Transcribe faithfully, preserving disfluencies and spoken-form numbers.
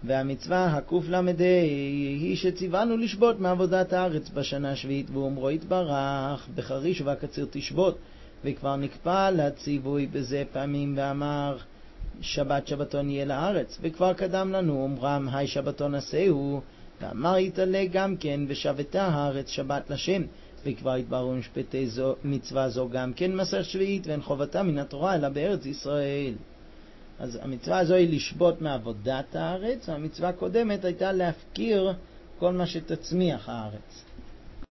והמצווה הקוף למדי היא שציוונו לשבות מעבודת הארץ בשנה השביעית, ואומרו יתברך בחריש ובקציר תשבות, וכבר נקפא לציווי בזה פעמים ואמר שבת שבתון יהיה לארץ, וכבר קדם לנו אומרם היי שבתון עשהו, ואמר יתעלה גם כן ושבתה הארץ שבת לשם, וכבר התבררו משפטי זו, מצווה זו גם כן מסר שביעית, ואין חובתה מן התורה אלא בארץ ישראל. אז המצווה הזו היא לשבות מעבודת הארץ, והמצווה הקודמת הייתה להפקיר כל מה שתצמיח הארץ.